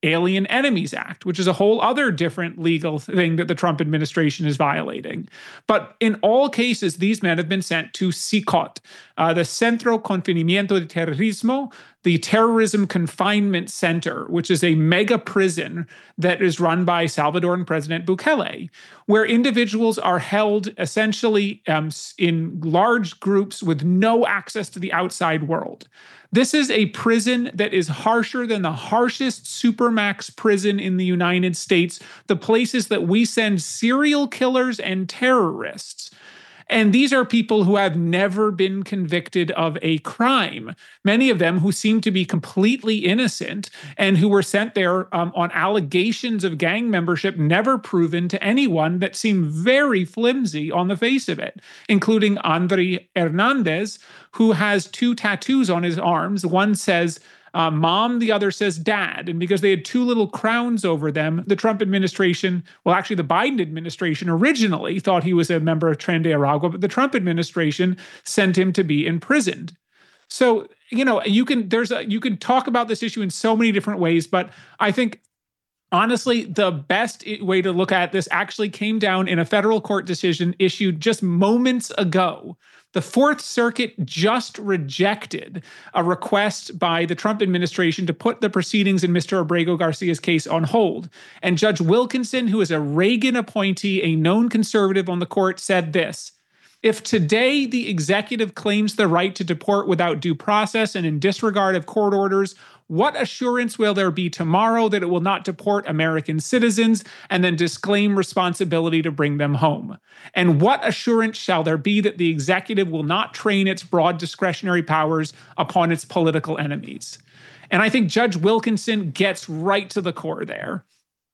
Alien Enemies Act, which is a whole other different legal thing that the Trump administration is violating. But in all cases, these men have been sent to CICOT, uh, the Centro Confinamiento de Terrorismo, the Terrorism Confinement Center, which is a mega prison that is run by Salvadoran President Bukele, where individuals are held essentially um, in large groups with no access to the outside world. This is a prison that is harsher than the harshest supermax prison in the United States, the places that we send serial killers and terrorists. And these are people who have never been convicted of a crime, many of them who seem to be completely innocent and who were sent there um, on allegations of gang membership never proven to anyone that seem very flimsy on the face of it, including Andre Hernandez, who has two tattoos on his arms. One says, Uh, mom, the other says dad. And because they had two little crowns over them, the Trump administration, well, actually the Biden administration originally thought he was a member of Tren de Aragua, but the Trump administration sent him to be imprisoned. So, you know, you can, there's a, you can talk about this issue in so many different ways, but I think honestly, the best way to look at this actually came down in a federal court decision issued just moments ago. The Fourth Circuit just rejected a request by the Trump administration to put the proceedings in Mister Abrego Garcia's case on hold. And Judge Wilkinson, who is a Reagan appointee, a known conservative on the court, said this: if today the executive claims the right to deport without due process and in disregard of court orders, what assurance will there be tomorrow that it will not deport American citizens and then disclaim responsibility to bring them home? And what assurance shall there be that the executive will not train its broad discretionary powers upon its political enemies? And I think Judge Wilkinson gets right to the core there.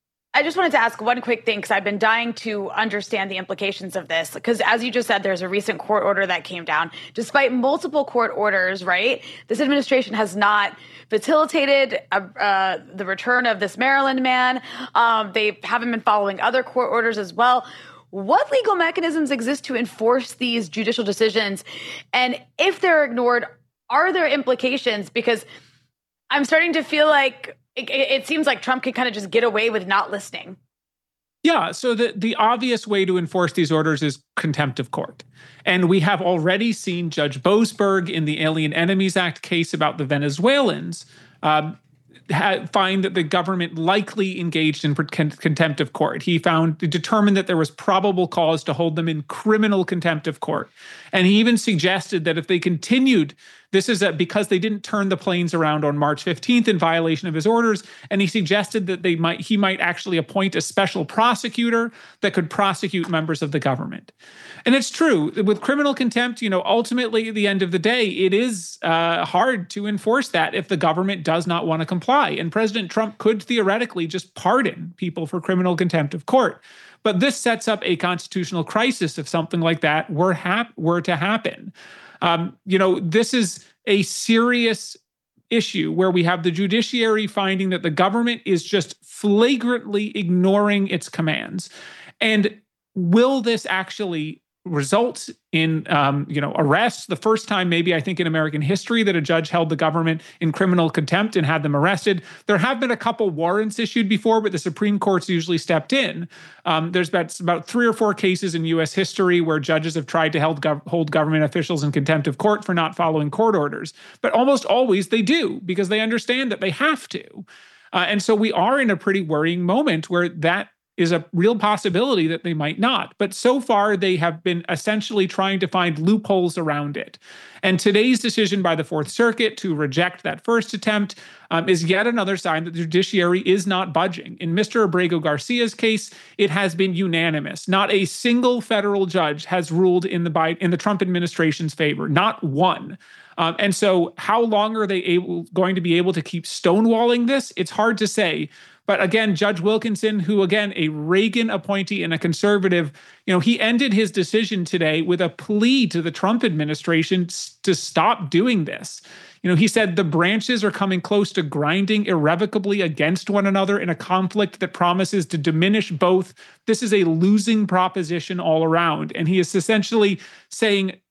I just wanted to ask one quick thing, because I've been dying to understand the implications of this. Because as you just said, there's a recent court order that came down. Despite multiple court orders, right, this administration has not facilitated uh, uh, the return of this Maryland man. Um, they haven't been following other court orders as well. What legal mechanisms exist to enforce these judicial decisions? And if they're ignored, are there implications? Because I'm starting to feel like It, it seems like Trump can kind of just get away with not listening. Yeah, so the, the obvious way to enforce these orders is contempt of court. And we have already seen Judge Boasberg in the Alien Enemies Act case about the Venezuelans um, ha- find that the government likely engaged in contempt of court. He found, determined that there was probable cause to hold them in criminal contempt of court. And he even suggested that if they continued, this is a, because they didn't turn the planes around on March fifteenth in violation of his orders, and he suggested that they might he might actually appoint a special prosecutor that could prosecute members of the government. And it's true, with criminal contempt, you know, ultimately at the end of the day, it is uh, hard to enforce that if the government does not want to comply. And President Trump could theoretically just pardon people for criminal contempt of court. But this sets up a constitutional crisis if something like that were hap- were to happen. Um, you know, this is a serious issue where we have the judiciary finding that the government is just flagrantly ignoring its commands. And will this actually result in, um, you know, arrests? The first time maybe I think in American history that a judge held the government in criminal contempt and had them arrested. There have been a couple warrants issued before, but the Supreme Court's usually stepped in. Um, there's been about three or four cases in U S history where judges have tried to hold, gov- hold government officials in contempt of court for not following court orders. But almost always they do, because they understand that they have to. Uh, and so we are in a pretty worrying moment where that is a real possibility that they might not. But so far, they have been essentially trying to find loopholes around it. And today's decision by the Fourth Circuit to reject that first attempt um, is yet another sign that the judiciary is not budging. In Mister Abrego Garcia's case, it has been unanimous. Not a single federal judge has ruled in the Biden, in the Trump administration's favor, not one. Um, and so how long are they able, going to be able to keep stonewalling this? It's hard to say. But again, Judge Wilkinson, who again, a Reagan appointee and a conservative, you know, he ended his decision today with a plea to the Trump administration to stop doing this. You know, he said the branches are coming close to grinding irrevocably against one another in a conflict that promises to diminish both. This is a losing proposition all around. And he is essentially saying,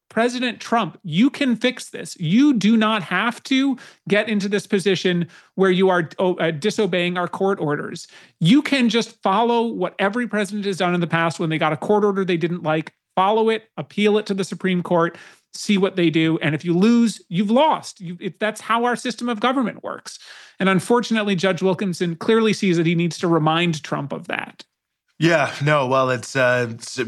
President Trump, you can fix this. You do not have to get into this position where you are uh, disobeying our court orders. You can just follow what every president has done in the past when they got a court order they didn't like, follow it, appeal it to the Supreme Court, see what they do. And if you lose, you've lost. You, if that's how our system of government works. And unfortunately, Judge Wilkinson clearly sees that he needs to remind Trump of that. Yeah, no, well, it's, uh, it's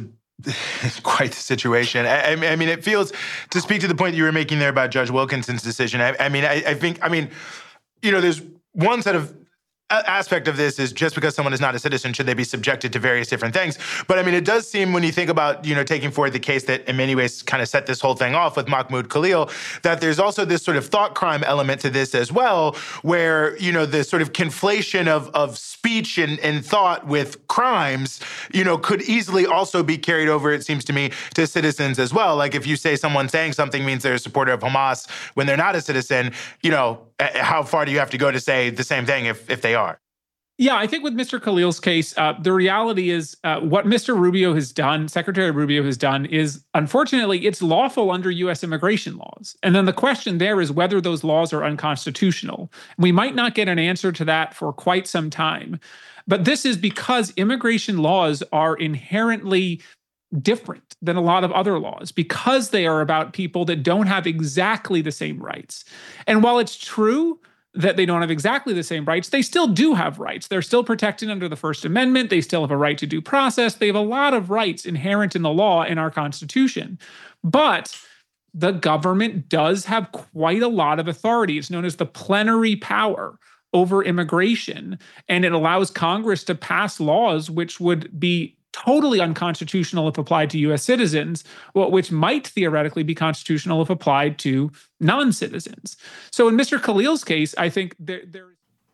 quite the situation. I, I mean, it feels, to speak to the point that you were making there about Judge Wilkinson's decision, I, I mean, I, I think, I mean, you know, there's one set of aspect of this is just because someone is not a citizen, should they be subjected to various different things? But I mean, it does seem when you think about, you know, taking forward the case that in many ways kind of set this whole thing off with Mahmoud Khalil, that there's also this sort of thought crime element to this as well, where, you know, the sort of conflation of, of speech and, and thought with crimes, you know, could easily also be carried over, it seems to me, to citizens as well. Like if you say someone saying something means they're a supporter of Hamas when they're not a citizen, you know, how far do you have to go to say the same thing if, if they are? Yeah, I think with Mister Khalil's case, uh, the reality is uh, what Mister Rubio has done, Secretary Rubio has done, is unfortunately it's lawful under U S immigration laws. And then the question there is whether those laws are unconstitutional. We might not get an answer to that for quite some time. But this is because immigration laws are inherently different than a lot of other laws because they are about people that don't have exactly the same rights. And while it's true that they don't have exactly the same rights, they still do have rights. They're still protected under the First Amendment. They still have a right to due process. They have a lot of rights inherent in the law in our Constitution. But the government does have quite a lot of authority. It's known as the plenary power over immigration, and it allows Congress to pass laws which would be totally unconstitutional if applied to U S citizens, well, which might theoretically be constitutional if applied to non-citizens. So in Mister Khalil's case, I think there there.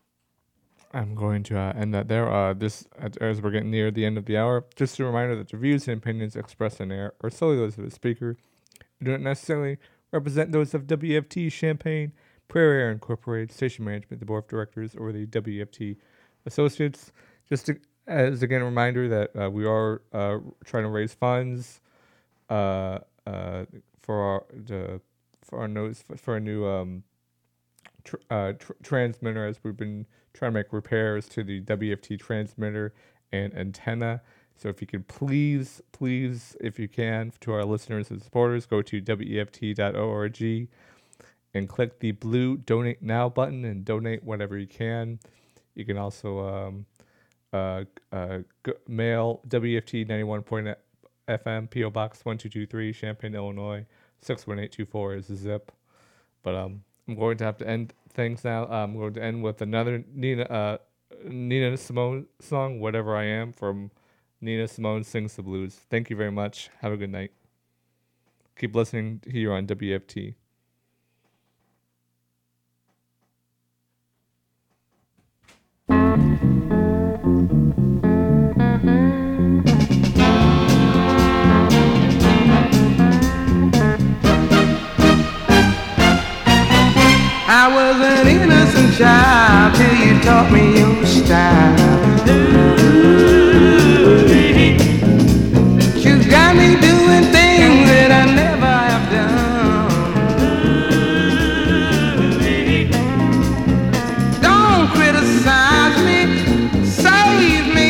I'm going to uh, end that there. Uh, this as we're getting near the end of the hour. Just a reminder that the views and opinions expressed on air are solely those of the speaker. We don't necessarily represent those of W F T Champaign, Prairie Air Incorporated, Station Management, the Board of Directors, or the W F T Associates. Just to As again a reminder that uh, we are uh, trying to raise funds uh, uh, for our the, for our nose for a new um, tr- uh, tr- transmitter, as we've been trying to make repairs to the W F T transmitter and antenna. So if you could please, please, if you can, to our listeners and supporters, go to W E F T dot org and click the blue Donate Now button and donate whatever you can. You can also um, Uh, uh, g- mail W F T ninety-one point F M, P O Box one two two three, Champaign, Illinois, six one eight two four is the zip. But um, I'm going to have to end things now. Uh, I'm going to end with another Nina uh, Nina Simone song, Whatever I Am, from Nina Simone Sings the Blues. Thank you very much. Have a good night. Keep listening here on W F T. I was an innocent child till you taught me your style. You got me doing things that I never have done. Don't criticize me, save me.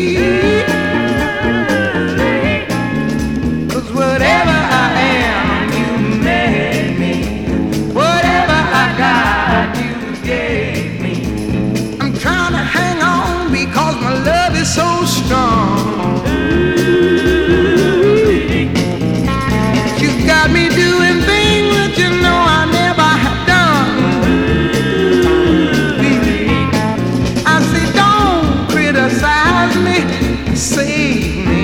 'Cause whatever I am, you made me. Whatever I got, you gave me. I'm trying to hang on because my love is so strong. You got me doing things that you know I never have done. I say don't criticize me, save me.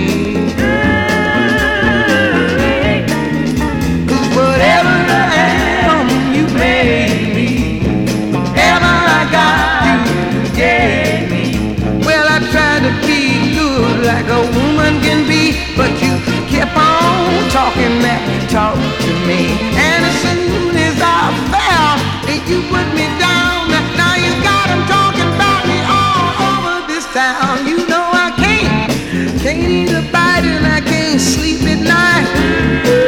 'Cause whatever I am, you made me. Whatever I got, you gave me. Well, I tried to be good like a woman can be, but you kept on talking that talk to me. And as soon as I fell, you put me down. Now you got them talking about me all over this town. You know I can't, can't eat a bite and I can't sleep at night.